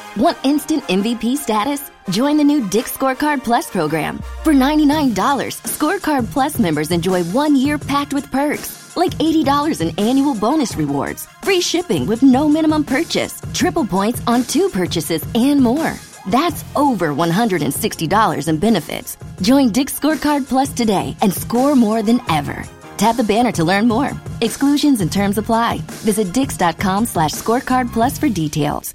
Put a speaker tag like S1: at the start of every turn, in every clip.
S1: Want instant MVP status? Join the new Dick's Scorecard Plus program. For $99, Scorecard Plus members enjoy 1 year packed with perks, like $80 in annual bonus rewards, free shipping with no minimum purchase, triple points on 2 purchases, and more. That's over $160 in benefits. Join Dick's Scorecard Plus today and score more than ever. Tap the banner to learn more. Exclusions and terms apply. Visit dix.com/scorecard plus for details.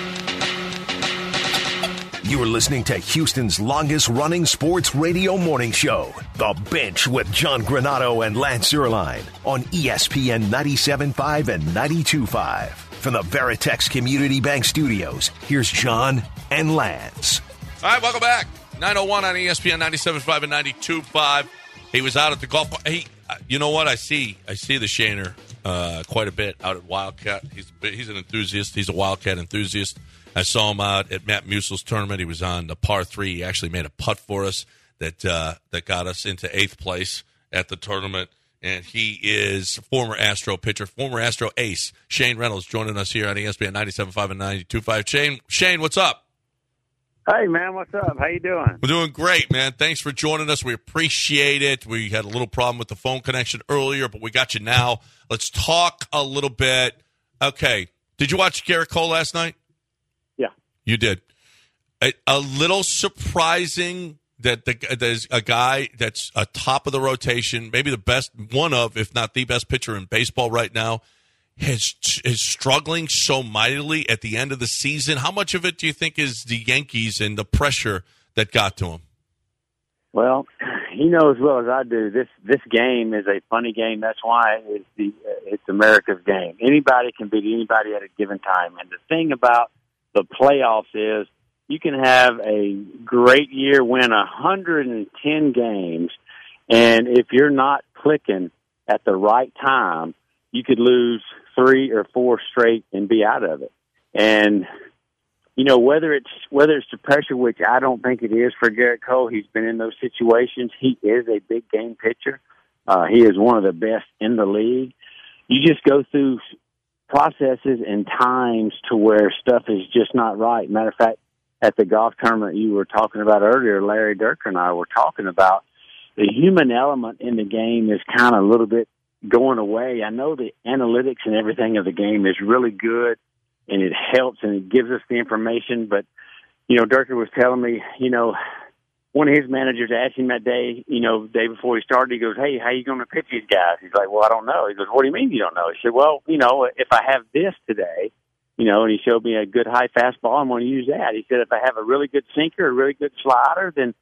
S2: You are listening to Houston's longest-running sports radio morning show, The Bench with John Granato and Lance Zierlein on ESPN 97.5 and 92.5. From the Veritex Community Bank Studios, here's John and Lance.
S3: All right, welcome back. 9:01 on ESPN 97.5 and 92.5. He was out at the golf. Hey, you know what? I see the Shaner quite a bit out at Wildcat. He's an enthusiast. He's a Wildcat enthusiast. I saw him out at Matt Musil's tournament. He was on the par 3. He actually made a putt for us that got us into 8th place at the tournament. And he is former Astro pitcher, former Astro ace, Shane Reynolds, joining us here on ESPN 97.5 and 92.5. Shane, what's up?
S4: Hey, man, what's up? How you doing?
S3: We're doing great, man. Thanks for joining us. We appreciate it. We had a little problem with the phone connection earlier, but we got you now. Let's talk a little bit. Okay. Did you watch Gerrit Cole last night?
S4: Yeah.
S3: You did. A little surprising that there's a guy that's a top of the rotation, maybe the best, one of, if not the best pitcher in baseball right now, is struggling so mightily at the end of the season. How much of it do you think is the Yankees and the pressure that got to him?
S4: Well, he knows as well as I do. This game is a funny game. That's why it's America's game. Anybody can beat anybody at a given time. And the thing about the playoffs is you can have a great year, win 110 games, and if you're not clicking at the right time, you could lose 3 or 4 straight and be out of it. And you know, whether it's the pressure, which I don't think it is for Gerrit Cole, he's been in those situations. He is a big game pitcher. He is one of the best in the league. You just go through processes and times to where stuff is just not right. Matter of fact, at the golf tournament you were talking about earlier, Larry Durker and I were talking about the human element in the game is kind of a little bit going away. I know the analytics and everything of the game is really good, and it helps and it gives us the information. But, you know, Durker was telling me, you know, one of his managers asked him that day, you know, the day before he started, he goes, "Hey, how you going to pitch these guys?" He's like, "Well, I don't know." He goes, "What do you mean you don't know?" He said, "Well, you know, if I have this today, you know," and he showed me a good high fastball, "I'm going to use that." He said, "If I have a really good sinker, a really good slider, then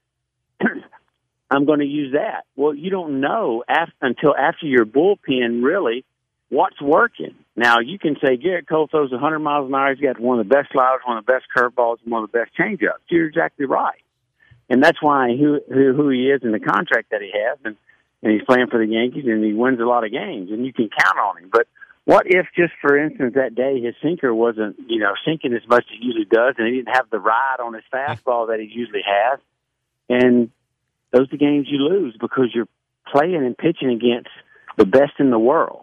S4: I'm going to use that." Well, you don't know until after your bullpen really what's working. Now, you can say Gerrit Cole throws 100 miles an hour. He's got one of the best sliders, one of the best curveballs, and one of the best changeups. You're exactly right. And that's why who he is and the contract that he has, and he's playing for the Yankees, and he wins a lot of games, and you can count on him. But what if, just for instance, that day his sinker wasn't, you know, sinking as much as he usually does, and he didn't have the ride on his fastball that he usually has? And those are the games you lose because you're playing and pitching against the best in the world.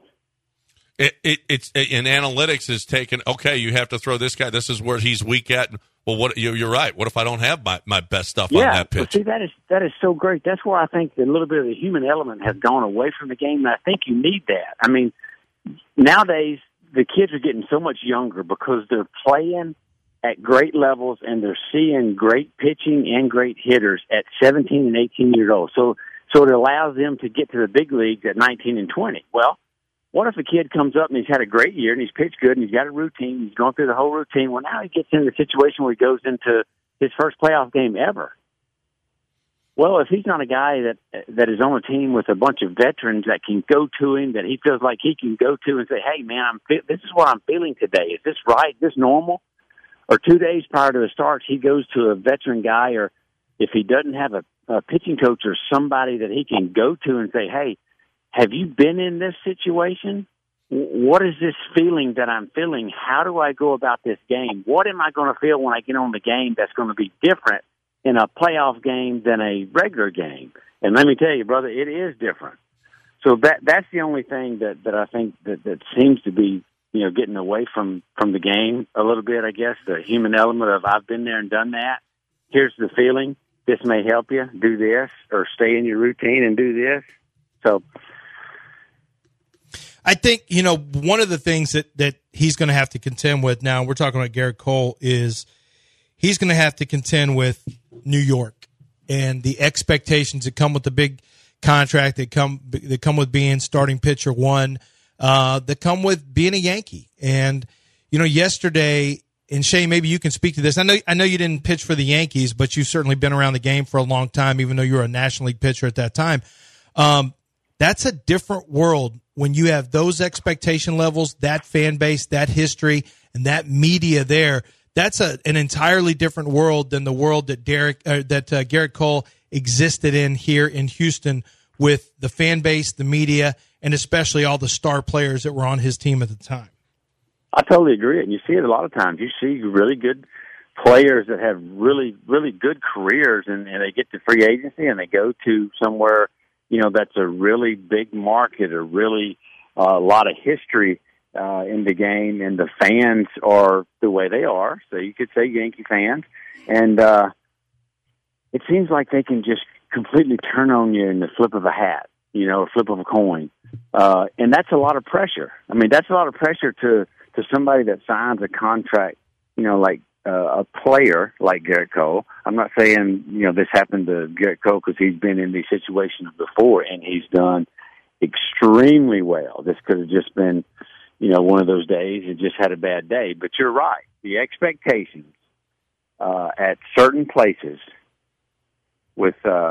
S3: It's in analytics is taken. Okay, you have to throw this guy. This is where he's weak at. Well, you're right. What if I don't have my best stuff on that pitch?
S4: Well, see, that is so great. That's where I think a little bit of the human element has gone away from the game, and I think you need that. I mean, nowadays the kids are getting so much younger because they're playing at great levels and they're seeing great pitching and great hitters at 17 and 18 years old. So it allows them to get to the big leagues at 19 and 20. Well, what if a kid comes up and he's had a great year and he's pitched good and he's got a routine, he's going through the whole routine. Well, now he gets into the situation where he goes into his first playoff game ever. Well, if he's not a guy that is on a team with a bunch of veterans that can go to him, that he feels like he can go to and say, "Hey, man, this is what I'm feeling today. Is this right? Is this normal?" Or 2 days prior to the start, he goes to a veteran guy, or if he doesn't have a pitching coach or somebody that he can go to and say, "Hey, have you been in this situation? What is this feeling that I'm feeling? How do I go about this game? What am I going to feel when I get on the game that's going to be different in a playoff game than a regular game?" And let me tell you, brother, it is different. So that's the only thing that I think that seems to be, getting away from the game a little bit, I guess, the human element of I've been there and done that. Here's the feeling. This may help you. Do this, or stay in your routine and do this. So
S5: I think, one of the things that he's going to have to contend with now, we're talking about Gerrit Cole, is he's going to have to contend with New York and the expectations that come with the big contract, that come with being starting pitcher one, that come with being a Yankee. And, yesterday, and Shane, maybe you can speak to this. I know you didn't pitch for the Yankees, but you've certainly been around the game for a long time, even though you were a National League pitcher at that time. That's a different world when you have those expectation levels, that fan base, that history, and that media there. That's an entirely different world than the world that Gerrit Cole existed in here in Houston, with the fan base, the media, and especially all the star players that were on his team at the time.
S4: I totally agree. And you see it a lot of times. You see really good players that have really, really good careers, and they get to free agency and they go to somewhere, that's a really big market, or really a lot of history in the game, and the fans are the way they are. So you could say Yankee fans. And it seems like they can just completely turn on you in the flip of a hat, a flip of a coin. And that's a lot of pressure. I mean, that's a lot of pressure to somebody that signs a contract, like a player like Gerrit Cole. I'm not saying, this happened to Gerrit Cole, because he's been in these situations before and he's done extremely well. This could have just been, one of those days. It just had a bad day. But you're right. The expectations at certain places with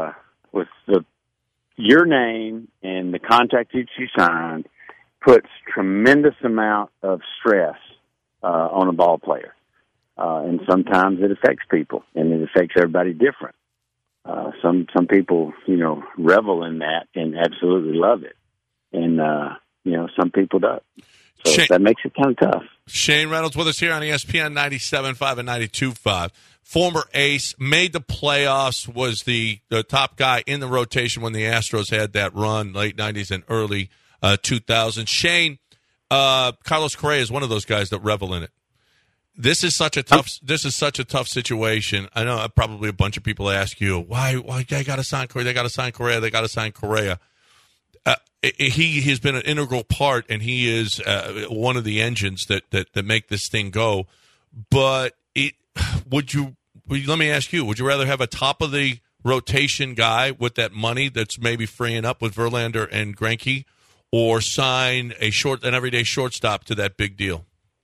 S4: your name and the contract that you signed puts tremendous amount of stress on a ball player. And sometimes it affects people, and it affects everybody different. Some people, revel in that and absolutely love it. And, some people don't. So
S3: Shane,
S4: that makes it kind of tough.
S3: Shane Reynolds with us here on ESPN 97.5 and 92.5. Former ace, made the playoffs, was the top guy in the rotation when the Astros had that run, late 90s and early 2000s. Shane, Carlos Correa is one of those guys that revel in it. This is such a tough situation. I know probably a bunch of people ask you, why they got to sign Correa? They got to sign Correa. He has been an integral part, and he is one of the engines that make this thing go. But let me ask you, would you rather have a top of the rotation guy with that money that's maybe freeing up with Verlander and Greinke, or sign an everyday shortstop to that big deal?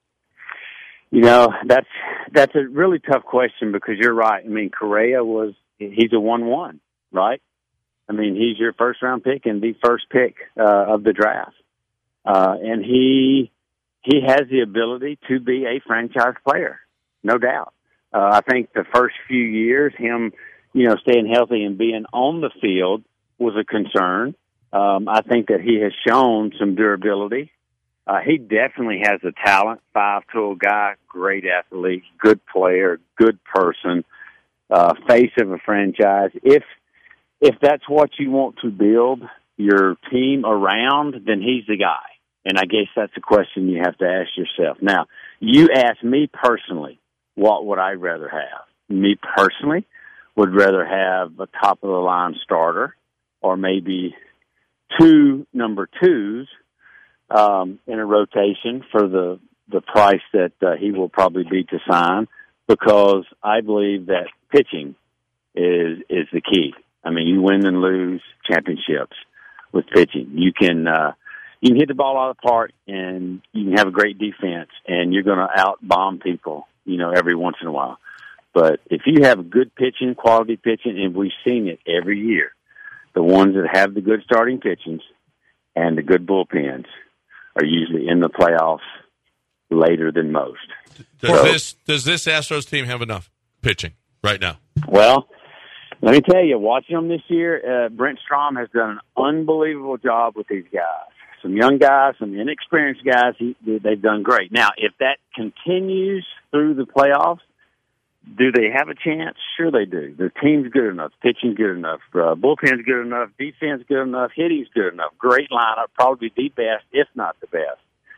S4: That's a really tough question, because you're right. I mean, Correa he's a 1-1, right? I mean, he's your first-round pick and the first pick of the draft. And he has the ability to be a franchise player, no doubt. I think the first few years, him, staying healthy and being on the field was a concern. I think that he has shown some durability. He definitely has the talent, 5'2" guy, great athlete, good player, good person, face of a franchise. If that's what you want to build your team around, then he's the guy. And I guess that's a question you have to ask yourself. Now, you ask me personally, what would I rather have? Me personally would rather have a top-of-the-line starter, or maybe two number twos in a rotation for the price that he will probably be to sign, because I believe that pitching is the key. I mean, you win and lose championships with pitching. You can hit the ball out of the park, and you can have a great defense, and you're going to out-bomb people, every once in a while. But if you have good pitching, quality pitching, and we've seen it every year, the ones that have the good starting pitchings and the good bullpens are usually in the playoffs later than most.
S3: Does this Astros team have enough pitching right now?
S4: Well, let me tell you, watching them this year, Brent Strom has done an unbelievable job with these guys. Some young guys, some inexperienced guys, they've done great. Now, if that continues through the playoffs, do they have a chance? Sure they do. The team's good enough, pitching's good enough, bullpen's good enough, defense good enough, hitting's good enough, great lineup, probably the best, if not the best,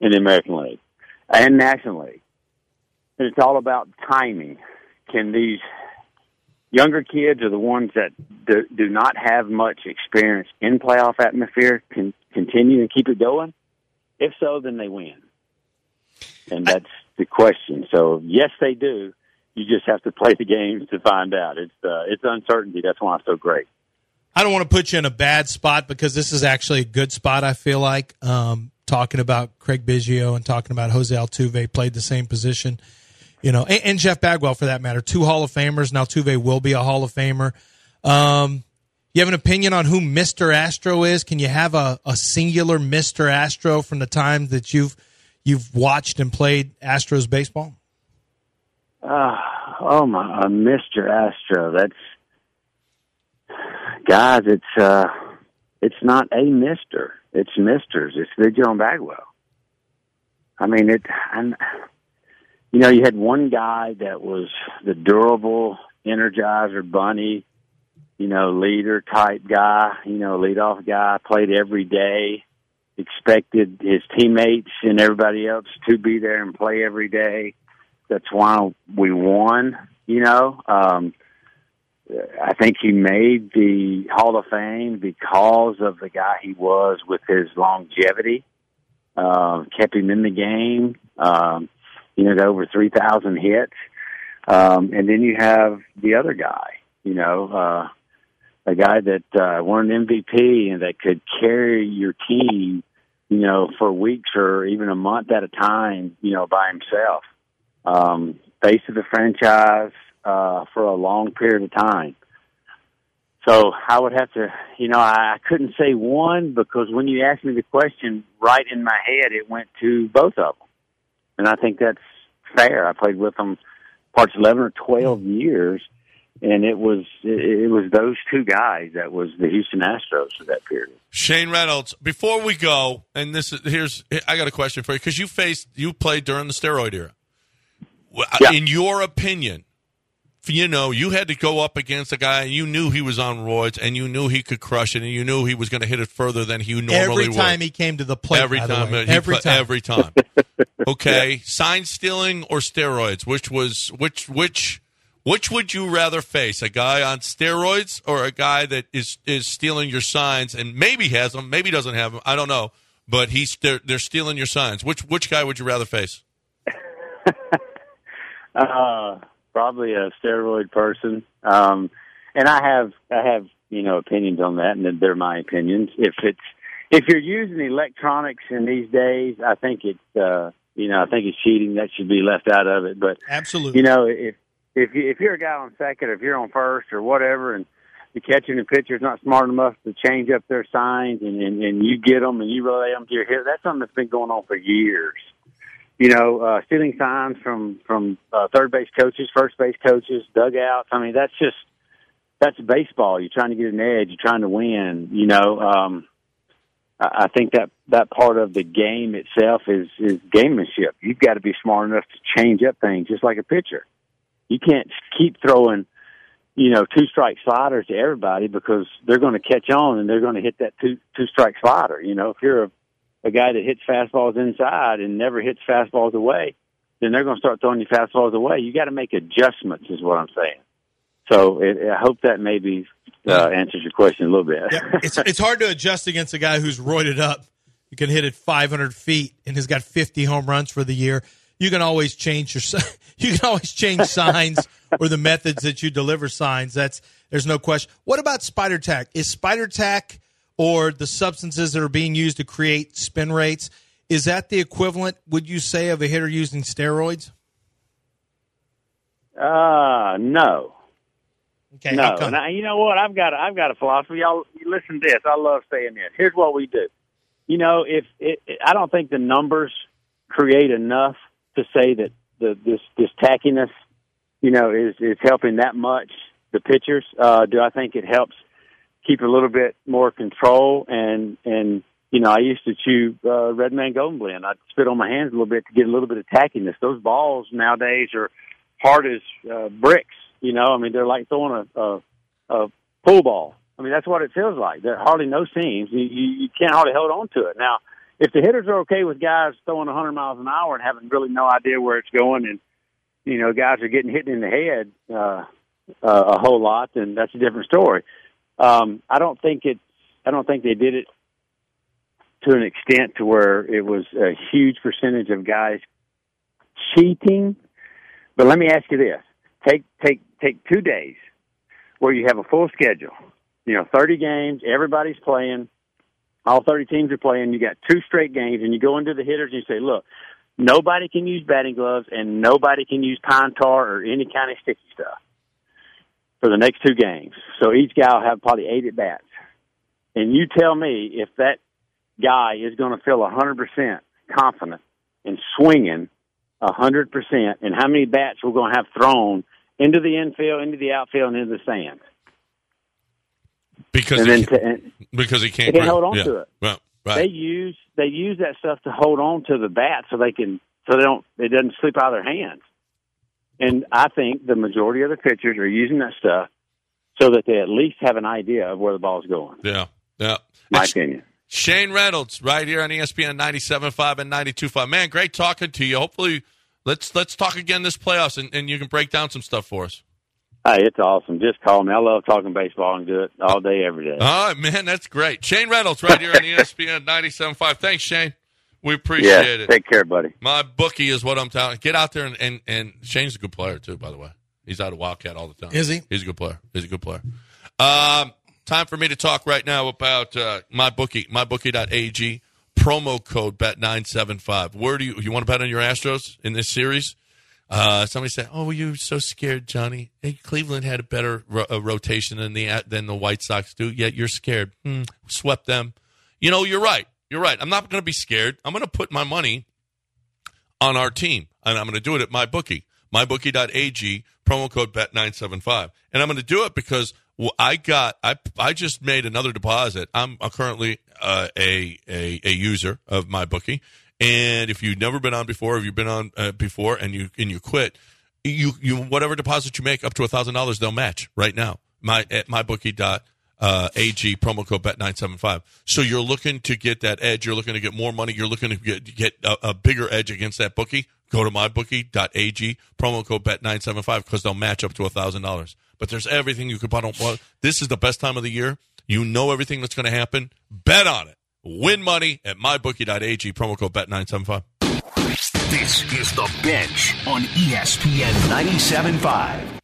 S4: in the American League and National League. And it's all about timing. Can these younger kids or the ones that do not have much experience in playoff atmosphere can continue and keep it going? If so, then they win. And that's the question. So, yes, they do. You just have to play the games to find out. It's uncertainty. That's why it's so great.
S5: I don't want to put you in a bad spot because this is actually a good spot, I feel like, talking about Craig Biggio and talking about Jose Altuve, played the same position, and Jeff Bagwell for that matter. 2 Hall of Famers. Now Altuve will be a Hall of Famer. You have an opinion on who Mr. Astro is? Can you have a singular Mr. Astro from the time that you've watched and played Astros baseball?
S4: Mr. Astro. That's, guys, it's not a Mr. It's Misters. It's Biggio and Bagwell. I mean, you had one guy that was the durable energizer bunny, leader type guy, leadoff guy, played every day, expected his teammates and everybody else to be there and play every day. That's why we won, I think he made the Hall of Fame because of the guy he was with his longevity, kept him in the game, got over 3,000 hits. And then you have the other guy, a guy that won an MVP and that could carry your team, for weeks or even a month at a time, by himself. Face of the franchise for a long period of time. So I would have to, I couldn't say one because when you asked me the question, right in my head, it went to both of them. And I think that's fair. I played with them parts 11 or 12 years, and it was those two guys that was the Houston Astros for that period.
S3: Shane Reynolds, before we go, and I got a question for you because you played during the steroid era.
S4: Yeah.
S3: In your opinion, you had to go up against a guy, and you knew he was on roids, and you knew he could crush it, and you knew he was going to hit it further than he normally would.
S5: Every time he came to the plate,
S3: every time. Okay, yeah. Sign stealing or steroids? Which would you rather face? A guy on steroids or a guy that is stealing your signs and maybe has them, maybe doesn't have them? I don't know, but they're stealing your signs. Which guy would you rather face?
S4: Probably a steroid person. And I have, opinions on that, and they're my opinions. If you're using electronics in these days, I think it's cheating. That should be left out of it. But
S5: absolutely,
S4: if you're a guy on second, or if you're on first, or whatever, and the catcher and the pitcher's not smart enough to change up their signs, and you get them and you relay them to your hit, that's something that's been going on for years. Stealing signs from third base coaches, first base coaches, dugouts. I mean, that's baseball. You're trying to get an edge. You're trying to win. I think that part of the game itself is gamemanship. You've got to be smart enough to change up things, just like a pitcher. You can't keep throwing, 2-strike sliders to everybody because they're going to catch on and they're going to hit that two-strike slider. If you're a guy that hits fastballs inside and never hits fastballs away, then they're going to start throwing you fastballs away. You got to make adjustments, is what I'm saying. So I hope that maybe answers your question a little bit.
S5: Yeah, it's hard to adjust against a guy who's roided up. You can hit it 500 feet and has got 50 home runs for the year. You can always change signs or the methods that you deliver signs. There's no question. What about Spider Tack? Is Spider Tack or the substances that are being used to create spin rates, is that the equivalent, would you say, of a hitter using steroids?
S4: No.
S5: Okay.
S4: No. And you know what? I've got a philosophy. Y'all listen to this. I love saying this. Here's what we do. I don't think the numbers create enough to say that this tackiness, is helping that much the pitchers. Do I think it helps keep a little bit more control? And I used to chew Red Man Golden Blend. I'd spit on my hands a little bit to get a little bit of tackiness. Those balls nowadays are hard as bricks. They're like throwing a pool ball. That's what it feels like. There are hardly no seams. You can't hardly hold on to it. Now, if the hitters are okay with guys throwing 100 miles an hour and having really no idea where it's going, and guys are getting hit in the head a whole lot, then that's a different story. I don't think they did it to an extent to where it was a huge percentage of guys cheating. But let me ask you this: take 2 days where you have a full schedule. 30 games, everybody's playing, all 30 teams are playing. You got 2 straight games, and you go into the hitters and you say, look, nobody can use batting gloves and nobody can use pine tar or any kind of sticky stuff for the next 2 games. So each guy will have probably 8 at bats. And you tell me if that guy is going to feel 100% confident in swinging 100%, and how many bats we're going to have thrown into the infield, into the outfield, and into the stands.
S3: Because he can't
S4: hold on to it.
S3: Well, right.
S4: They use that stuff to hold on to the bat it doesn't slip out of their hands. And I think the majority of the pitchers are using that stuff so that they at least have an idea of where the ball's going.
S3: Yeah.
S4: My opinion.
S3: Shane Reynolds, right here on ESPN 97.5 and 92.5. Man, great talking to you. Hopefully, let's talk again this playoffs, and you can break down some stuff for us.
S4: Hey, it's awesome. Just call me. I love talking baseball and do it all day, every day.
S3: All right, man, that's great. Shane Reynolds, right here on ESPN 97.5 Thanks, Shane. We appreciate it.
S4: Take care, buddy.
S3: My bookie is what I'm telling you. Get out there, and Shane's a good player, too, by the way. He's out of Wildcat all the time.
S5: Is he?
S3: He's a good player. Time for me to talk right now about MyBookie, mybookie.ag, promo code Bet975. Where do you want to bet on your Astros in this series? Somebody said, "Oh, you're so scared, Johnny. Hey, Cleveland had a better rotation than the White Sox do. Yet you're scared. Swept them. You're right. I'm not going to be scared. I'm going to put my money on our team, and I'm going to do it at MyBookie, mybookie.ag, promo code Bet975, and I'm going to do it because I just made another deposit. I'm currently a user of MyBookie. And if you've never been on before, if you've been on before and you quit, you whatever deposit you make up to $1,000 they'll match right now. At mybookie.ag, promo code Bet975. So you're looking to get that edge. You're looking to get more money. You're looking to get a bigger edge against that bookie. Go to mybookie.ag, promo code Bet975 because they'll match up to $1,000. But there's everything you could buy. This is the best time of the year. You know everything that's going to happen. Bet on it. Win money at mybookie.ag, promo code Bet975.
S2: This is The Bench on ESPN 97.5.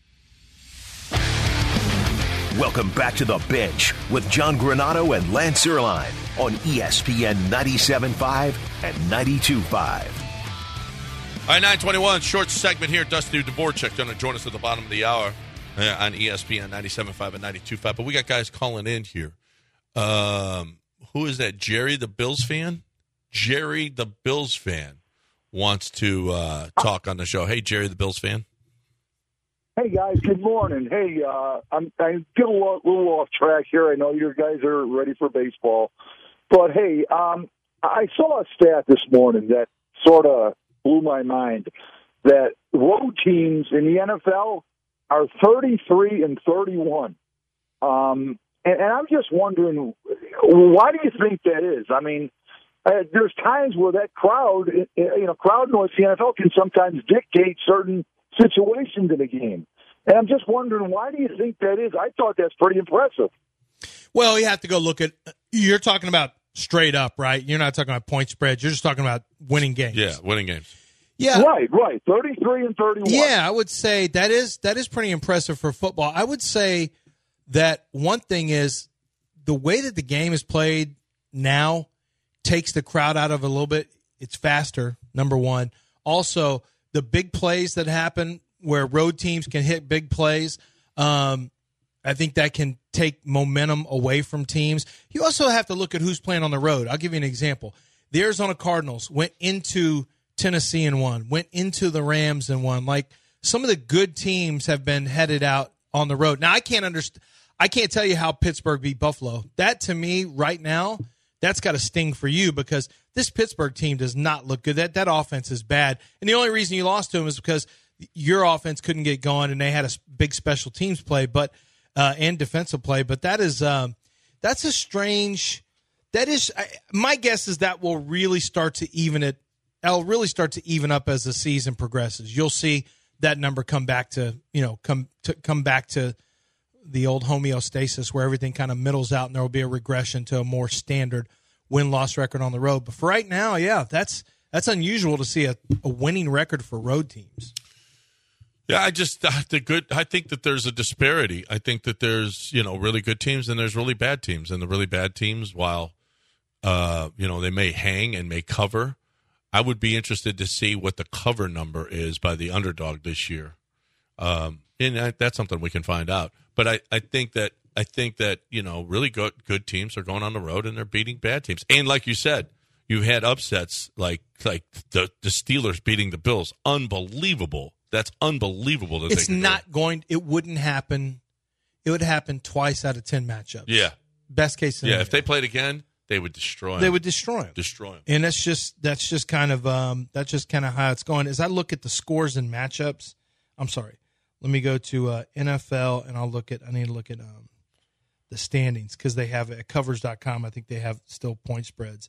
S2: Welcome back to The Bench with John Granato and Lance Erline on ESPN 97.5 and 92.5.
S3: All right, 9:21, short segment here. Dusty Dvorak going to join us at the bottom of the hour on ESPN 97.5 and 92.5. But we got guys calling in here. Who is that? Jerry, the Bills fan? Jerry, the Bills fan, wants to talk on the show. Hey, Jerry, the Bills fan.
S6: Hey, guys, good morning. Hey, I'm getting a little off track here. I know you guys are ready for baseball. But, hey, I saw a stat this morning that sort of blew my mind, that road teams in the NFL are 33-31. And I'm just wondering, why do you think that is? I mean, there's times where that crowd noise, the NFL can sometimes dictate certain situations in a game. And I'm just wondering, why do you think that is? I thought that's pretty impressive.
S5: Well, you have to go look at – you're talking about straight up, right? You're not talking about point spreads. You're just talking about winning games.
S3: Yeah, winning games.
S5: Yeah.
S6: Right. 33-31.
S5: Yeah, I would say that is pretty impressive for football. I would say – that one thing is the way that the game is played now takes the crowd out of it a little bit. It's faster, number one. Also, the big plays that happen where road teams can hit big plays, I think that can take momentum away from teams. You also have to look at who's playing on the road. I'll give you an example. The Arizona Cardinals went into Tennessee and won, went into the Rams and won. Like, some of the good teams have been headed out on the road. Now, I can't tell you how Pittsburgh beat Buffalo. That, to me, right now, that's got to sting for you because this Pittsburgh team does not look good. That offense is bad. And the only reason you lost to them is because your offense couldn't get going and they had a big special teams play and defensive play. But that is that's a strange That is, my guess is that will really start to even it. It'll really start to even up as the season progresses. You'll see that number come back to come back to the old homeostasis where everything kind of middles out, and there will be a regression to a more standard win-loss record on the road. But for right now, yeah, that's unusual to see a winning record for road teams.
S3: Yeah, I think that there's a disparity. I think that there's really good teams and there's really bad teams, and the really bad teams, while they may hang and may cover, I would be interested to see what the cover number is by the underdog this year. And that's something we can find out. But I think that really good teams are going on the road and they're beating bad teams. And like you said, you had upsets like the Steelers beating the Bills. Unbelievable. That's unbelievable. It wouldn't happen. It would happen twice out of 10 matchups. Yeah. Best case scenario. Yeah, if they played again, they would destroy them. Destroy them. And that's just kind of how it's going. As I look at the scores and matchups, I'm sorry. Let me go to NFL and I need to look at the standings because they have at covers.com. I think they have still point spreads.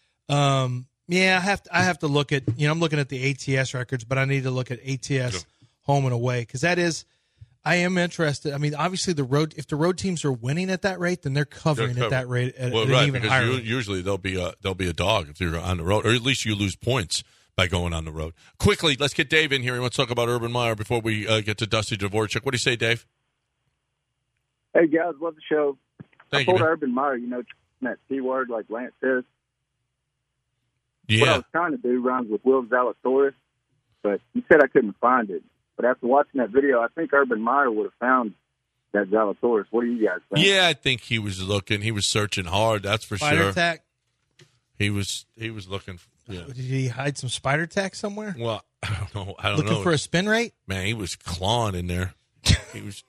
S3: I have to look at, I'm looking at the ATS records, but I need to look at ATS home and away because I am interested. I mean, obviously if the road teams are winning at that rate, then they're covering at that rate at an even higher rate. Usually they'll be a dog if you're on the road, or at least you lose points by going on the road. Quickly, let's get Dave in here. He wants to talk about Urban Meyer before we get to Dusty Dvorak. What do you say, Dave?
S7: Hey, guys, love the show.
S3: Thank you,
S7: I told Urban Meyer, that T word like Lance says.
S3: Yeah.
S7: What I was trying to do rhymes with Will Zalatoris, but he said I couldn't find it. But after watching that video, I think Urban Meyer would have found that Zalatoris. What do you guys think?
S3: Yeah, I think he was looking. He was searching hard, that's for
S5: spider
S3: sure.
S5: Tack?
S3: He was looking. Yeah.
S5: Did he hide some spider tack somewhere?
S3: Well, I don't know.
S5: Looking for a spin rate?
S3: Man, he was clawing in there. He was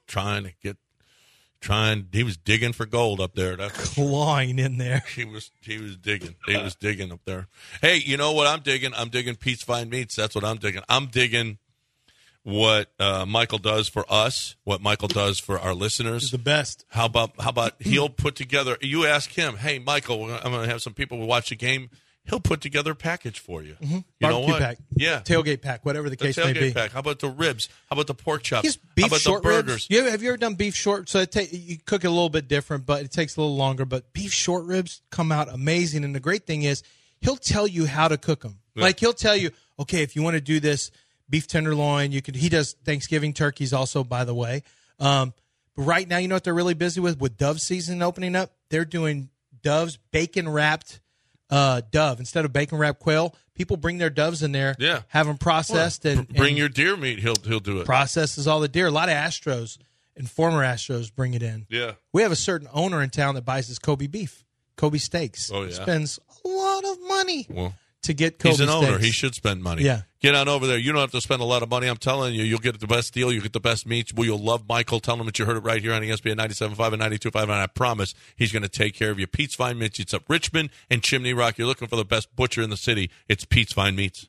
S3: he was digging for gold up there. That's
S5: clawing in there.
S3: He was digging. He was digging up there. Hey, you know what I'm digging? I'm digging Pete's Fine Meats. That's what I'm digging. I'm digging what Michael does for us, what Michael does for our listeners.
S5: He's the best.
S3: How about he'll put together, you ask him, hey, Michael, I'm going to have some people who watch the game. He'll put together a package for you.
S5: Mm-hmm.
S3: You
S5: Barbecue
S3: know what?
S5: pack.
S3: Yeah.
S5: Tailgate pack, whatever the case may be.
S3: Tailgate pack. How about the ribs? How about the pork chops?
S5: Beef
S3: How about
S5: short
S3: the burgers?
S5: Ribs? Have you ever done beef short? So you cook it a little bit different, but it takes a little longer. But beef short ribs come out amazing. And the great thing is he'll tell you how to cook them. Yeah. Like he'll tell you, okay, if you want to do this beef tenderloin, you could. He does Thanksgiving turkeys also, by the way. But right now, you know what they're really busy with dove season opening up? They're doing doves, bacon-wrapped dove. Instead of bacon-wrapped quail, people bring their doves in there, have them processed. And
S3: bring your deer meat, he'll do it.
S5: Processes all the deer. A lot of Astros and former Astros bring it in.
S3: Yeah.
S5: We have a certain owner in town that buys his Kobe beef, Kobe steaks.
S3: Oh, yeah.
S5: Spends a lot of money to get Kobe steaks.
S3: He's an owner. He should spend money.
S5: Yeah.
S3: Get on over there. You don't have to spend a lot of money. I'm telling you, you'll get the best deal. You'll get the best meats. You'll love Michael. Tell him that you heard it right here on ESPN 97.5 and 92.5, and I promise he's going to take care of you. Pete's Fine Meats. It's up Richmond and Chimney Rock. You're looking for the best butcher in the city. It's Pete's Fine Meats.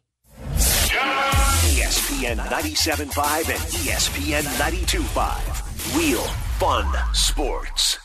S2: ESPN 97.5 and ESPN 92.5. Real Fun Sports.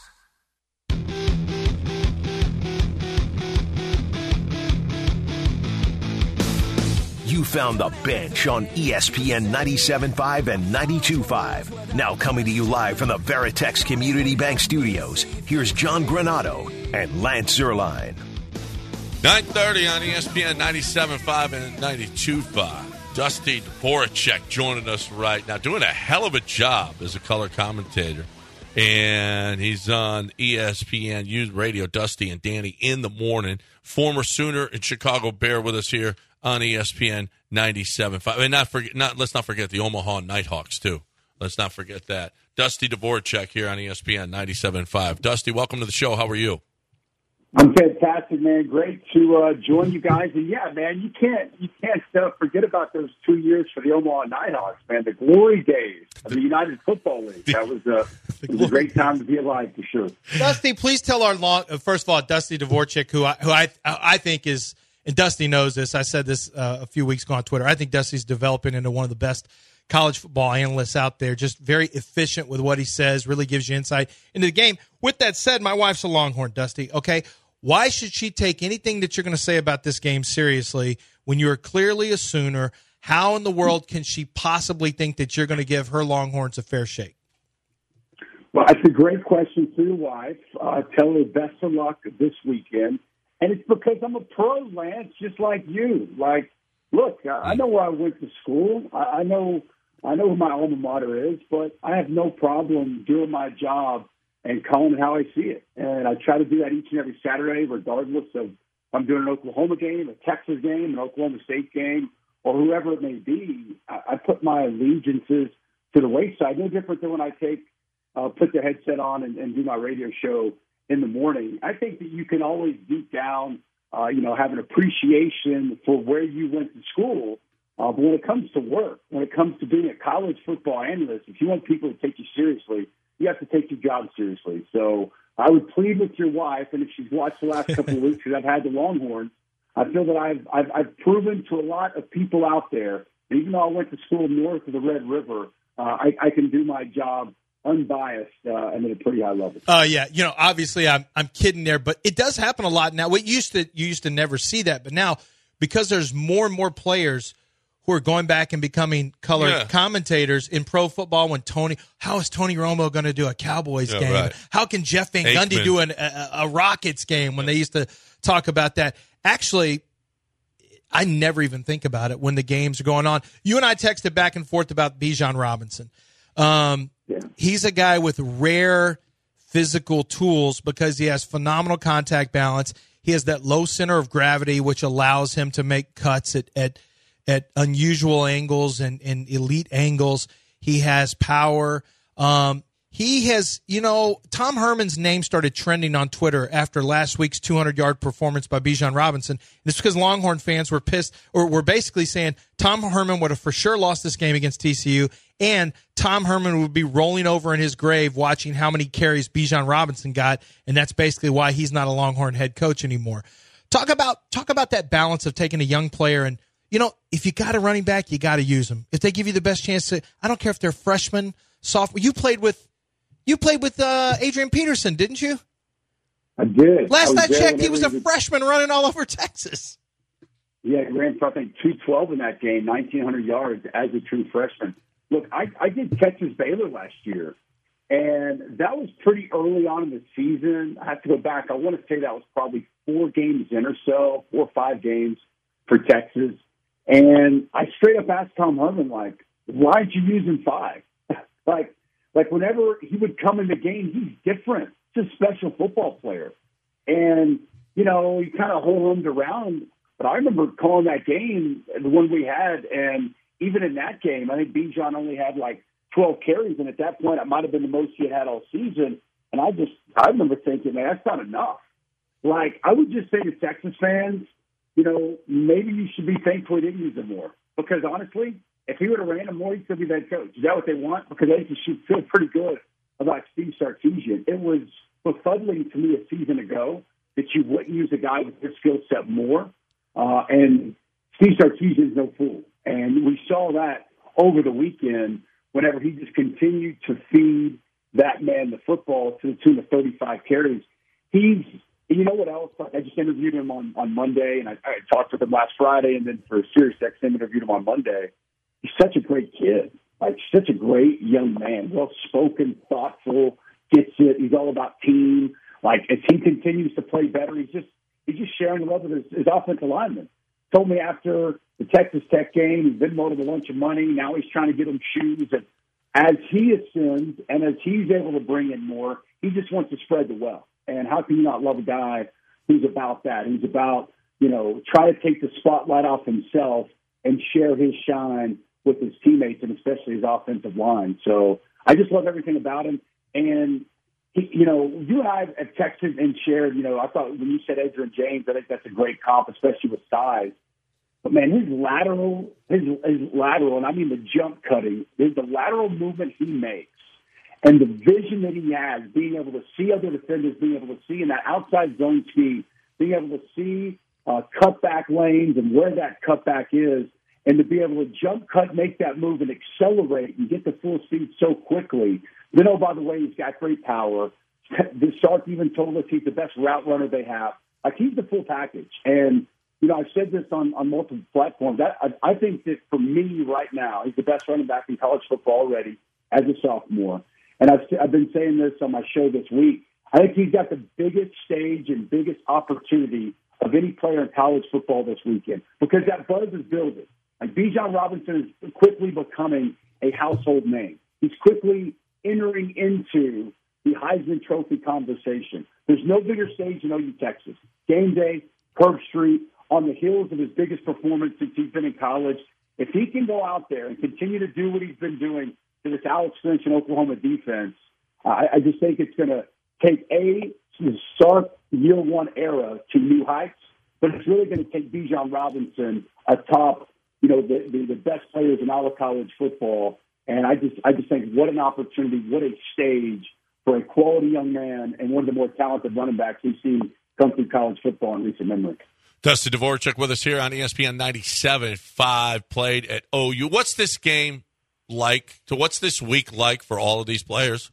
S2: You found the bench on ESPN 97.5 and 92.5. Now coming to you live from the Veritex Community Bank Studios, here's John Granato and Lance Zierlein.
S3: 9:30 on ESPN 97.5 and 92.5. Dusty Dvorak joining us right now, doing a hell of a job as a color commentator. And he's on ESPN Youth Radio, Dusty and Danny in the morning. Former Sooner and Chicago Bear with us here on ESPN 97.5. And let's not forget the Omaha Nighthawks, too. Let's not forget that. Dusty Dvorak here on ESPN 97.5. Dusty, welcome to the show. How are you?
S8: I'm fantastic, man. Great to join you guys. And yeah, man, you can't forget about those 2 years for the Omaha Nighthawks, man. The glory days of the United Football League. That was a great time to be alive for sure.
S5: Dusty, please tell our first of all, Dusty Dvorak, who I think is, and Dusty knows this. I said this a few weeks ago on Twitter. I think Dusty's developing into one of the best college football analysts out there. Just very efficient with what he says. Really gives you insight into the game. With that said, my wife's a Longhorn, Dusty. Okay. Why should she take anything that you're going to say about this game seriously when you're clearly a Sooner? How in the world can she possibly think that you're going to give her Longhorns a fair shake?
S8: Well, that's a great question for your wife. Tell her best of luck this weekend. And it's because I'm a pro, Lance, just like you. Like, look, I know where I went to school. I know who my alma mater is, but I have no problem doing my job and calling it how I see it. And I try to do that each and every Saturday, regardless of if I'm doing an Oklahoma game, a Texas game, an Oklahoma State game, or whoever it may be. I put my allegiances to the wayside, no different than when I put the headset on and do my radio show in the morning. I think that you can always deep down, have an appreciation for where you went to school. But when it comes to work, when it comes to being a college football analyst, if you want people to take you seriously, you have to take your job seriously. So I would plead with your wife, and if she's watched the last couple of weeks because I've had the Longhorns, I feel that I've proven to a lot of people out there, even though I went to school north of the Red River, I can do my job unbiased and at a pretty high level.
S5: Yeah, obviously I'm kidding there, but it does happen a lot now. You used to never see that, but now because there's more and more players who are going back and becoming color commentators in pro football. How is Tony Romo going to do a Cowboys game? Right. How can Jeff Van Gundy do a Rockets game when they used to talk about that? Actually, I never even think about it when the games are going on. You and I texted back and forth about Bijan Robinson. He's a guy with rare physical tools because he has phenomenal contact balance. He has that low center of gravity, which allows him to make cuts at unusual angles and elite angles. He has power. He has, Tom Herman's name started trending on Twitter after last week's 200-yard performance by Bijan Robinson. And it's because Longhorn fans were pissed, or were basically saying Tom Herman would have for sure lost this game against TCU, and Tom Herman would be rolling over in his grave watching how many carries Bijan Robinson got, and that's basically why he's not a Longhorn head coach anymore. Talk about that balance of taking a young player and, if you got a running back, you got to use them. If they give you the best chance to, I don't care if they're freshmen, sophomore. You played with Adrian Peterson, didn't you?
S8: I did.
S5: Last I checked, he was a freshman running all over Texas.
S8: Yeah, he ran for, I think, 212 in that game, 1,900 yards as a true freshman. Look, I did Texas Baylor last year, and that was pretty early on in the season. I have to go back. I want to say that was probably 4 games in or so, 4 or 5 games for Texas. And I straight up asked Tom Herman, why'd you use him 5? Like whenever he would come in the game, he's different. He's a special football player. And, he kind of homed around. But I remember calling that game, the one we had, and even in that game, I think Bijan only had 12 carries. And at that point, it might have been the most he had all season. And I remember thinking, man, that's not enough. I would just say to Texas fans, maybe you should be thankful he didn't use him more. Because honestly, if he would have ran him more, he'd still be that coach. Is that what they want? Because they should feel pretty good about Steve Sarkisian. It was befuddling to me a season ago that you wouldn't use a guy with this skill set more. And Steve Sarkisian is no fool. And we saw that over the weekend whenever he just continued to feed that man the football to the tune of 35 carries. You know what else? I just interviewed him on Monday, and I talked with him last Friday, and then for SiriusXM interviewed him on Monday. He's such a great kid, such a great young man, well-spoken, thoughtful, gets it. He's all about team. As he continues to play better, he's just sharing the love with his offensive lineman. Told me after the Texas Tech game, he's been loaded a bunch of money. Now he's trying to get him shoes. And as he ascends and as he's able to bring in more, he just wants to spread the wealth. And how can you not love a guy who's about that? Who's about, try to take the spotlight off himself and share his shine with his teammates and especially his offensive line. So I just love everything about him. And, you and I have texted and shared, I thought when you said Edgerrin James, I think that's a great comp, especially with size. But, man, his lateral, and I mean the jump cutting, the lateral movement he makes, and the vision that he has, being able to see other defenders, being able to see in that outside zone scheme, being able to see cutback lanes and where that cutback is, and to be able to jump cut, make that move, and accelerate and get to full speed so quickly. Then, by the way, he's got great power. Sark even told us he's the best route runner they have. Like, he's the full package. And, you know, I've said this on multiple platforms. I think that for me right now, he's the best running back in college football already as a sophomore. And I've been saying this on my show this week. I think he's got the biggest stage and biggest opportunity of any player in college football this weekend, because that buzz is building. Like, Bijan Robinson is quickly becoming a household name. He's quickly entering into the Heisman Trophy conversation. There's no bigger stage in OU, Texas. Game day, Curb Street, on the heels of his biggest performance since he's been in college. If he can go out there and continue to do what he's been doing to this Alex Lynch and Oklahoma defense, I just think it's going to take the Sark year one era to new heights, but it's really going to take Bijan Robinson atop, you know, the best players in all of college football. And I just think what an opportunity, what a stage for a quality young man and one of the more talented running backs we've seen come through college football in recent memory.
S3: Dusty Dvorak with us here on ESPN 97.5, played at OU. What's this game like? What's this week like for all of these players?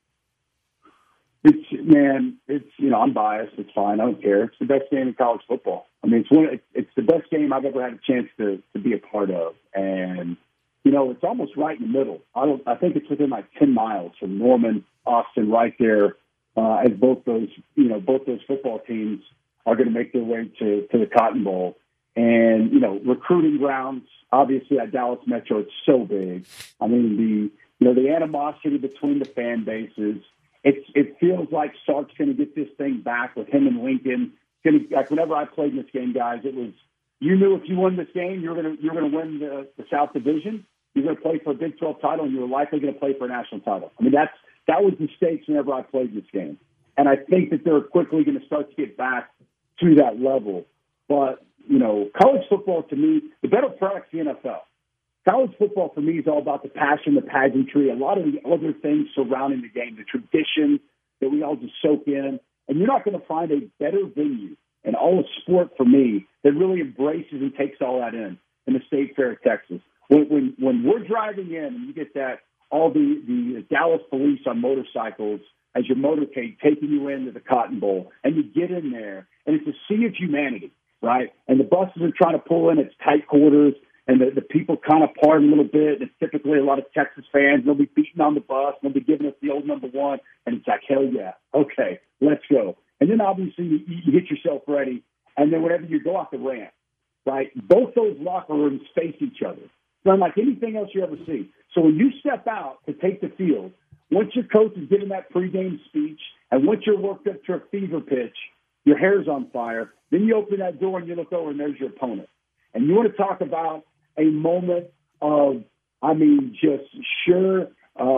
S8: It's you know, I'm biased. It's fine. I don't care. It's the best game in college football. I mean, it's the best game I've ever had a chance to be a part of. And, you know, it's almost right in the middle. I think it's within like 10 miles from Norman, Austin, right there, as both those football teams are going to make their way to the Cotton Bowl. And, you know, recruiting grounds, obviously at Dallas Metro, it's so big. I mean, the animosity between the fan bases, it feels like Sark's going to get this thing back with him and Lincoln. Like, whenever I played in this game, guys, it was, you knew if you won this game, you're going to win the South Division. You're going to play for a Big 12 title, and you're likely going to play for a national title. I mean, that was the stakes whenever I played this game. And I think that they're quickly going to start to get back to that level. But, you know, college football, to me, the better product's the NFL. College football, for me, is all about the passion, the pageantry, a lot of the other things surrounding the game, the tradition that we all just soak in. And you're not going to find a better venue in all of sport, for me, that really embraces and takes all that in the State Fair of Texas. When we're driving in and you get that, all the Dallas police on motorcycles as your motorcade taking you into the Cotton Bowl, and you get in there, and it's a sea of humanity, right? And the buses are trying to pull in, it's tight quarters, and the people kind of part a little bit. It's typically a lot of Texas fans. They'll be beating on the bus. They'll be giving us the old number one, and it's like, hell yeah, okay, let's go. And then obviously you get yourself ready, and then whenever you go off the ramp, right, both those locker rooms face each other. It's unlike anything else you ever see. So when you step out to take the field, once your coach is giving that pregame speech, and once you're worked up to a fever pitch, your hair's on fire, then you open that door and you look over and there's your opponent. And you want to talk about a moment of, just sheer,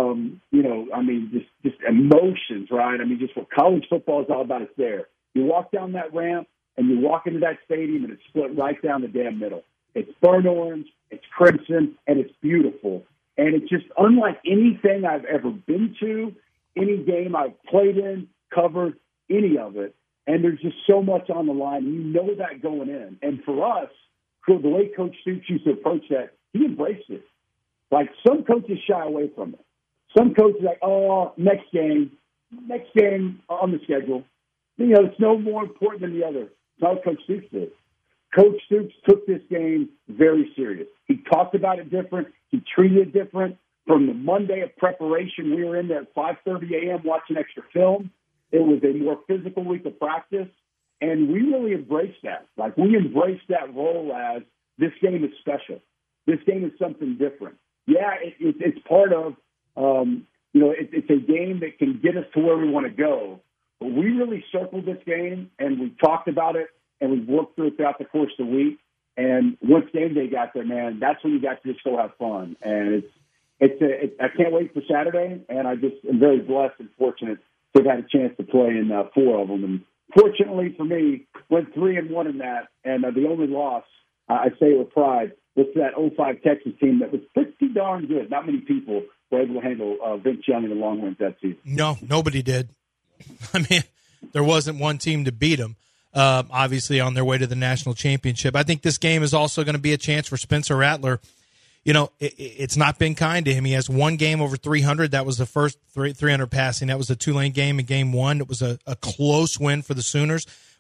S8: just emotions, right? I mean, just what college football is all about, it's there. You walk down that ramp and you walk into that stadium and it's split right down the damn middle. It's burnt orange, it's crimson, and it's beautiful. And it's just unlike anything I've ever been to, any game I've played in, covered, any of it. And there's just so much on the line. And you know that going in. And for us, the way Coach Stoops used to approach that, he embraced it. Like, some coaches shy away from it. Some coaches are like, oh, next game on the schedule. You know, it's no more important than the other. That's how Coach Stoops did. Coach Stoops took this game very serious. He talked about it different. He treated it different. From the Monday of preparation, we were in there at 5:30 a.m. watching extra film. It was a more physical week of practice, and we really embraced that. Like, we embraced that role as this game is special. This game is something different. Yeah, it's part of, it's a game that can get us to where we want to go. But we really circled this game, and we talked about it, and we worked through it throughout the course of the week. And once game day got there, man, that's when you got to just go have fun. And I can't wait for Saturday, and I just am very blessed and fortunate to have had a chance to play in 4 of them. And fortunately for me, went 3-1 in that, and the only loss, I say it with pride, was to that 05 Texas team that was pretty darn good. Not many people were able to handle Vince Young and the Longhorns that season. No,
S5: nobody did. I mean, there wasn't one team to beat them. Obviously on their way to the national championship. I think this game is also going to be a chance for Spencer Rattler. You know, it's not been kind to him. He has one game over 300. That was the first 300 passing. That was the Tulane game in game 1. It was a close win for the Sooners.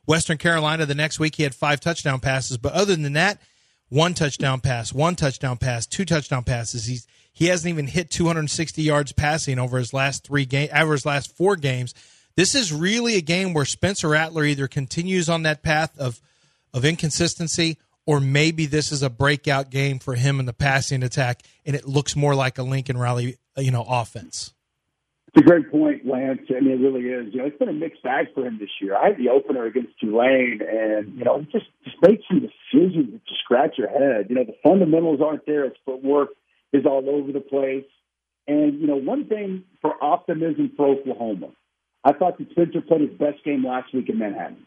S5: Western Carolina the next week, he had 5 touchdown passes. But other than that, 1 touchdown pass, 2 touchdown passes. He hasn't even hit 260 yards passing over his last 4 games. This is really a game where Spencer Rattler either continues on that path of inconsistency, or maybe this is a breakout game for him in the passing attack, and it looks more like a Lincoln Riley, offense.
S8: It's a great point, Lance. I mean, it really is. It's been a mixed bag for him this year. I had the opener against Tulane, and, just make some decisions to scratch your head. The fundamentals aren't there. His footwork is all over the place. And, one thing for optimism for Oklahoma, I thought that Spencer played his best game last week in Manhattan.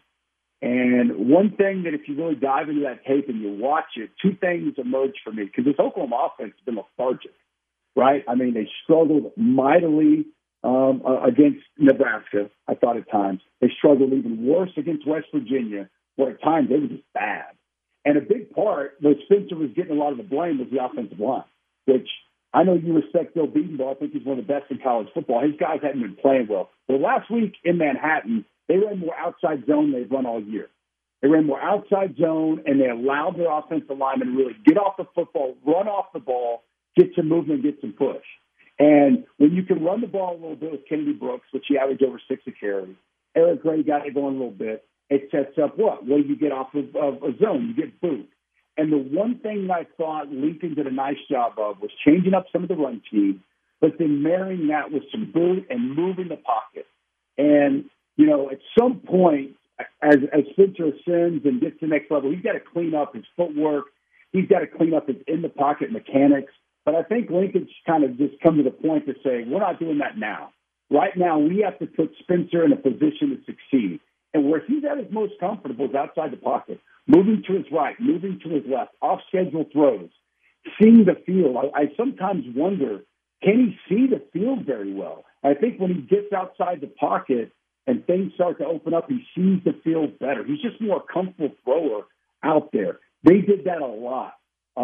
S8: And one thing that if you really dive into that tape and you watch it, 2 things emerge for me, because this Oklahoma offense has been lethargic, right? I mean, they struggled mightily against Nebraska, I thought at times. They struggled even worse against West Virginia, where at times they were just bad. And a big part, though Spencer was getting a lot of the blame, was the offensive line, which I know you respect Bill Beaton, I think he's one of the best in college football. His guys hadn't been playing well. Well, last week in Manhattan, they ran more outside zone than they've run all year. They ran more outside zone, and they allowed their offensive linemen to really get off the football, run off the ball, get some movement, get some push. And when you can run the ball a little bit with Kennedy Brooks, which he averaged over 6 a carry, Eric Gray got it going a little bit, it sets up what? Well, you get off of a zone. You get booed. And the one thing I thought Lincoln did a nice job of was changing up some of the run team, but then marrying that with some boot and moving the pocket. And, at some point, as Spencer ascends and gets to the next level, he's got to clean up his footwork. He's got to clean up his in-the-pocket mechanics. But I think Lincoln's kind of just come to the point to say, we're not doing that now. Right now, we have to put Spencer in a position to succeed. And where he's at his most comfortable is outside the pocket, moving to his right, moving to his left, off-schedule throws, seeing the field. I sometimes wonder, can he see the field very well? I think when he gets outside the pocket and things start to open up, he sees the field better. He's just more comfortable thrower out there. They did that a lot.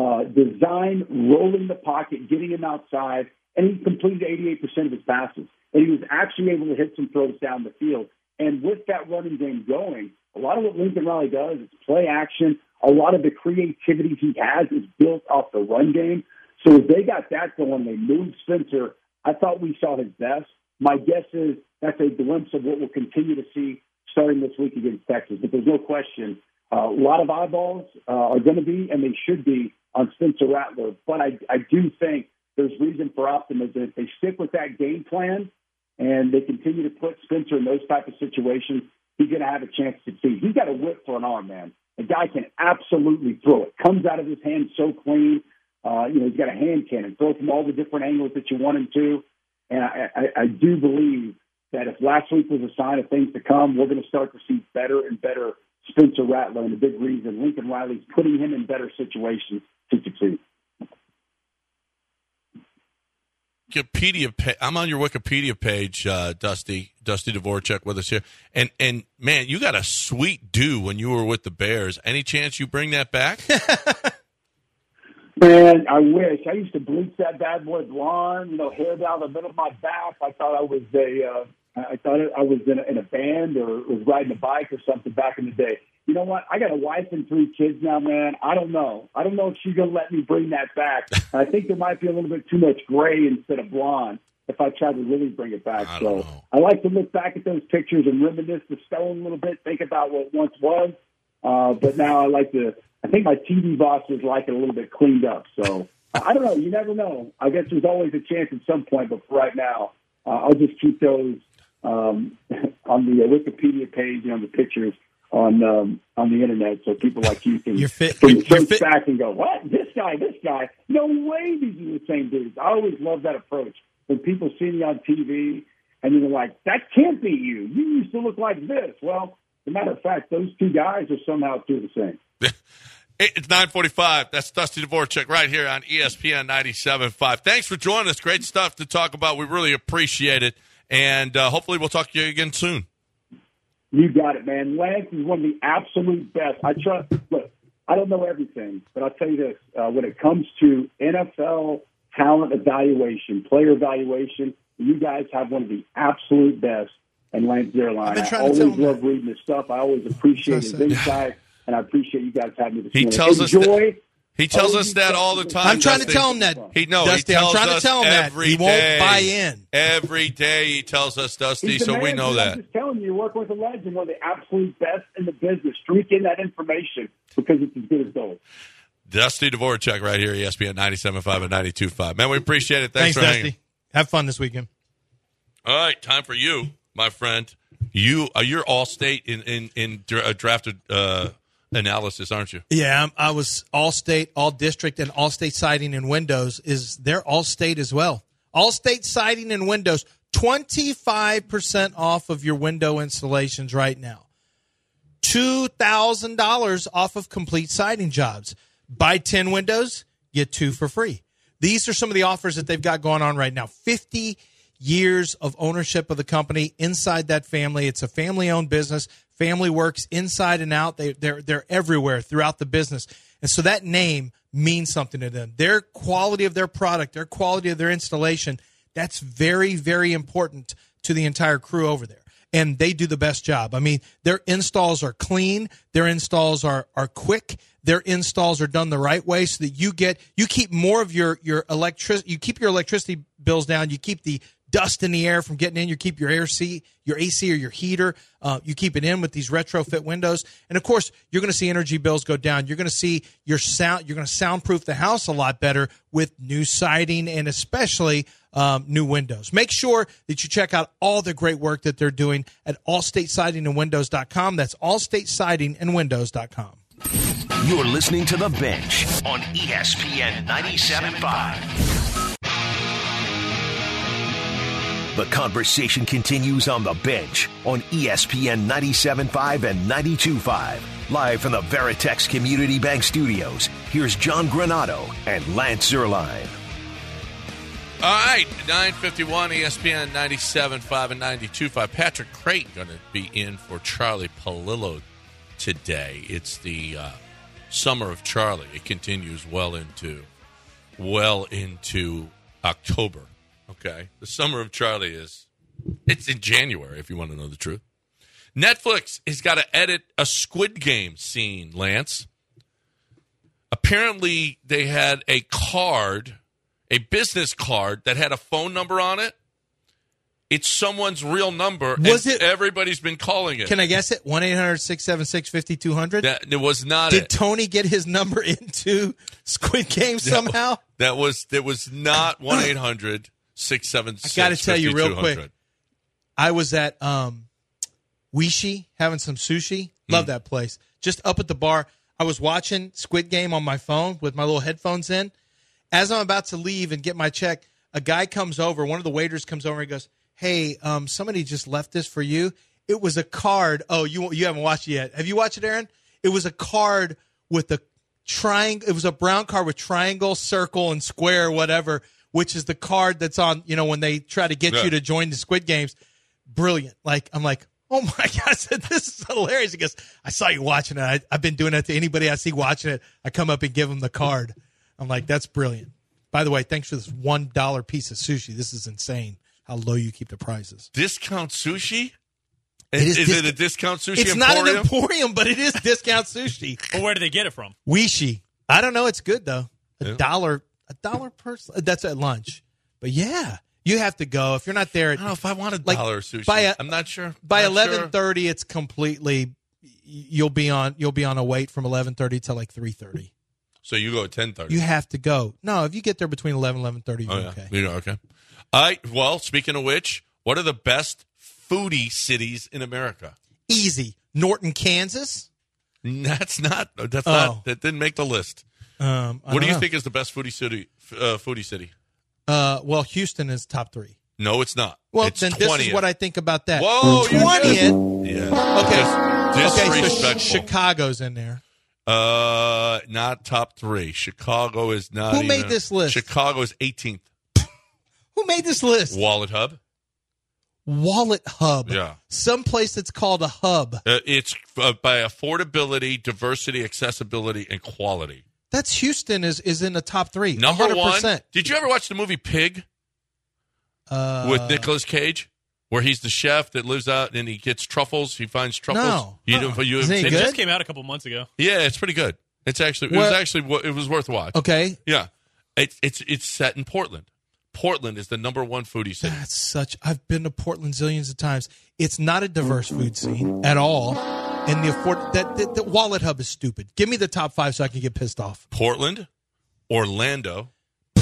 S8: Design, rolling the pocket, getting him outside, and he completed 88% of his passes. And he was actually able to hit some throws down the field. And with that running game going, a lot of what Lincoln Riley does is play action. A lot of the creativity he has is built off the run game. So if they got that going, they moved Spencer. I thought we saw his best. My guess is that's a glimpse of what we'll continue to see starting this week against Texas. But there's no question, a lot of eyeballs are going to be, and they should be, on Spencer Rattler. But I do think there's reason for optimism. If they stick with that game plan and they continue to put Spencer in those type of situations, he's going to have a chance to succeed. He's got a whip for an arm, man. The guy can absolutely throw it. Comes out of his hand so clean. He's got a hand cannon. Throw from all the different angles that you want him to. And I do believe that if last week was a sign of things to come, we're going to start to see better and better Spencer Rattler. And the big reason, Lincoln Riley's putting him in better situations to succeed.
S3: I'm on your Wikipedia page, Dusty Dvorak with us here, and man, you got a sweet do when you were with the Bears. Any chance you bring that back?
S8: Man, I wish. I used to bleach that bad boy blonde, hair down the middle of my back. I thought I was in a band or was riding a bike or something back in the day. You know what? I got a wife and 3 kids now, man. I don't know if she's going to let me bring that back. I think there might be a little bit too much gray instead of blonde if I try to really bring it back. So I like to look back at those pictures and reminisce the stone a little bit, think about what once was. But now I think my TV bosses like it a little bit cleaned up. So I don't know. You never know. I guess there's always a chance at some point, but for right now, I'll just keep those on the Wikipedia page, the pictures on the internet, so people like you can search back and go, what? This guy? No way these are the same dudes. I always love that approach. When people see me on TV and they're like, that can't be you. You used to look like this. Well, as a matter of fact, those 2 guys are somehow 2 of the same.
S3: It's 9:45. That's Dusty Dvorak right here on ESPN 97.5. Thanks for joining us. Great stuff to talk about. We really appreciate it. And hopefully we'll talk to you again soon.
S8: You got it, man. Lance is one of the absolute best. Look, I don't know everything, but I'll tell you this. When it comes to NFL talent evaluation, player evaluation, you guys have one of the absolute best and Lance Zierlein.
S5: I've been
S8: I
S5: trying to
S8: always
S5: tell him
S8: love reading his stuff. I always appreciate his insight, and I appreciate you guys having me this morning.
S3: Tells us
S8: Enjoy.
S3: He tells us that all the time.
S5: I'm trying
S3: Dusty.
S5: to tell him that.
S3: Dusty,
S5: I'm trying to tell him that. He won't buy in.
S3: Every day he tells us, Dusty,
S8: He's the
S3: so we
S8: man,
S3: know
S8: dude.
S3: that.
S8: I'm just telling you, you're working with a legend, one of the absolute best in the business. Drink in that information because it's as good as gold.
S3: Dusty Dvorak right here, ESPN 97.5 and 92.5. Man, we appreciate it. Thanks for
S5: Dusty.
S3: hanging.
S5: Have fun this weekend.
S3: All right, time for you, my friend. You're All-State in drafted analysis, aren't you?
S5: Yeah, I was All-State, All-District, and All-State Siding and Windows. They're All-State as well. All-State Siding and Windows, 25% off of your window installations right now. $2,000 off of complete siding jobs. Buy 10 windows, get 2 for free. These are some of the offers that they've got going on right now. 50 years of ownership of the company inside that family. It's a family-owned business. Family works inside and out. They're everywhere throughout the business. And so that name means something to them. Their quality of their product, their quality of their installation, that's very, very important to the entire crew over there. And they do the best job. I mean, their installs are clean. Their installs are quick. Their installs are done the right way so that you keep more of your electricity. You keep your electricity bills down. You keep the dust in the air from getting in. You keep your AC or your heater. You keep it in with these retrofit windows. And of course, you're going to see energy bills go down. You're going to see your sound. You're going to soundproof the house a lot better with new siding and especially new windows. Make sure that you check out all the great work that they're doing at allstatesidingandwindows.com. That's allstatesidingandwindows.com.
S2: You're listening to The Bench on ESPN 97.5. The conversation continues on The Bench on ESPN 97.5 and 92.5. Live from the Veritex Community Bank Studios, here's John Granato and Lance Zierlein.
S3: All right, 9:51, ESPN 97.5 and 92.5. Patrick Creighton going to be in for Charlie Palillo today. It's the Summer of Charlie. It continues well into October. Okay, the Summer of Charlie it's in January, if you want to know the truth. Netflix has got to edit a Squid Game scene, Lance. Apparently, they had a business card that had a phone number on it. It's someone's real number. Everybody's been calling it.
S5: Can I guess it? 1-800-676-5200?
S3: It was not
S5: Did Tony get his number into Squid Game somehow?
S3: That was not 1-800-676-5200.
S5: I got to tell you real quick. I was at Wishi having some sushi. Love that place. Just up at the bar. I was watching Squid Game on my phone with my little headphones in. As I'm about to leave and get my check, a guy comes over. One of the waiters comes over and goes, "Hey, somebody just left this for you." It was a card. Oh, you haven't watched it yet. Have you watched it, Aaron? It was a card with a triangle. It was a brown card with triangle, circle, and square, whatever, which is the card that's on, when they try to get you to join the Squid Games. Brilliant. I'm like, oh my God, I said, this is hilarious. He goes, I saw you watching it. I've been doing that to anybody I see watching it. I come up and give them the card. I'm like, that's brilliant. By the way, thanks for this $1 piece of sushi. This is insane how low you keep the prices.
S3: Discount sushi? Is it a discount sushi
S5: It's
S3: emporium?
S5: not an emporium, but it is discount sushi.
S9: Well, where do they get it from?
S5: Wishi. I don't know. It's good, though. $1 per – that's at lunch. But, yeah, you have to go. If you're not there –
S3: I don't know if I want $1 sushi. I'm not sure.
S5: By 11:30, it's completely – you'll be on a wait from 11:30 till 3:30.
S3: So you go at 10:30.
S5: You have to go. No, if you get there between 11 and 11:30, you're okay.
S3: You're okay. All right. Well, speaking of which, what are the best foodie cities in America?
S5: Easy. Norton, Kansas?
S3: That didn't make the list. What do you think is the best foodie city?
S5: Well, Houston is top 3.
S3: No, it's not.
S5: Well,
S3: it's
S5: then
S3: 20th.
S5: This is what I think about that.
S3: Whoa,
S5: 20th?
S3: Yeah.
S5: Okay.
S3: Disrespectful.
S5: So Chicago's in there.
S3: Not top 3. Chicago is not.
S5: Who made this list?
S3: Chicago is 18th.
S5: Who made this list?
S3: Wallet Hub.
S5: Yeah. Some place that's called a hub.
S3: It's by affordability, diversity, accessibility, and quality.
S5: That's Houston is in the top 3.
S3: Number
S5: 100%.
S3: one. Did you ever watch the movie Pig? With Nicolas Cage? Where he's the chef that lives out and he gets truffles. He finds truffles.
S5: No.
S3: Is
S5: it
S9: It
S5: good?
S9: just came out a couple months ago.
S3: Yeah, it's pretty good. It was worth a watch.
S5: Okay.
S3: Yeah. It's set in Portland. Portland is the number one foodie city.
S5: I've been to Portland zillions of times. It's not a diverse food scene at all. And the Wallet Hub is stupid. Give me the top 5 so I can get pissed off.
S3: Portland, Orlando,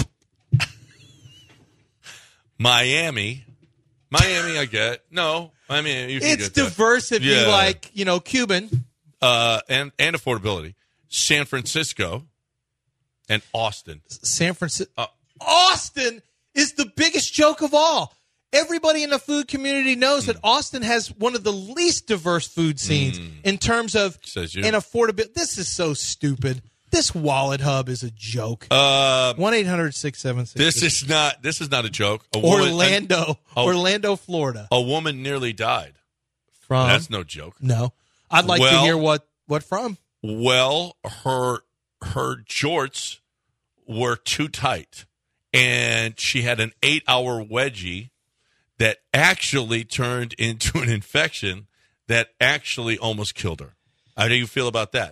S3: Miami, I get. No, I mean, you can
S5: It's
S3: get that.
S5: diverse if you like, Cuban.
S3: And affordability. San Francisco and Austin.
S5: San Francisco. Austin is the biggest joke of all. Everybody in the food community knows that Austin has one of the least diverse food scenes in terms of and affordability. This is so stupid. This Wallet Hub is a joke. 1-800-676.
S3: This is not a joke.
S5: Orlando, Florida.
S3: A woman nearly died.
S5: From?
S3: That's no joke.
S5: No. I'd like to hear what from.
S3: Well, her jorts were too tight, and she had an 8-hour wedgie that actually turned into an infection that actually almost killed her. How do you feel about that?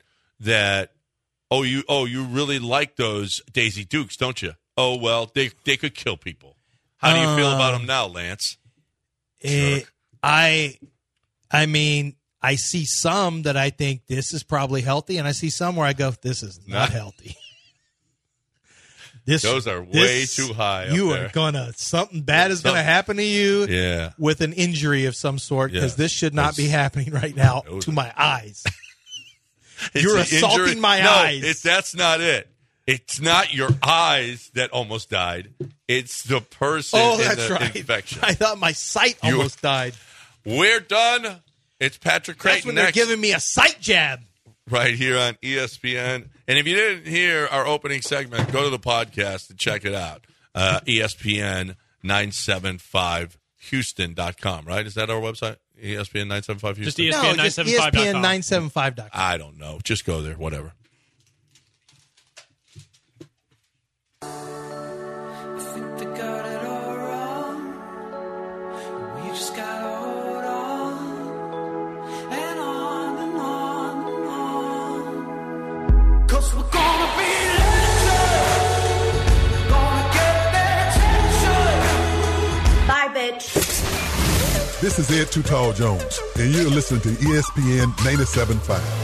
S3: You really like those Daisy Dukes, don't you? Oh, well, they could kill people. How do you feel about them now, Lance?
S5: I mean, I see some that I think this is probably healthy, and I see some where I go, this is not healthy.
S3: Those are way too high.
S5: Something bad is gonna happen to you.
S3: Yeah.
S5: With an injury of some sort, because this should not be happening right now to my eyes. You're assaulting my eyes.
S3: That's not it. It's not your eyes that almost died. It's the person in the infection.
S5: I thought my sight almost died.
S3: We're done. It's Patrick Creighton
S5: That's when they're
S3: next.
S5: giving me a sight jab.
S3: Right here on ESPN. And if you didn't hear our opening segment, go to the podcast and check it out. ESPN 975Houston.com, right? Is that our website? ESPN 975 Houston?
S9: Just ESPN 975.com.
S5: ESPN 975.com.
S3: I don't know. Just go there. Whatever.
S10: This is Ed Too Tall Jones, and you're listening to ESPN 97.5.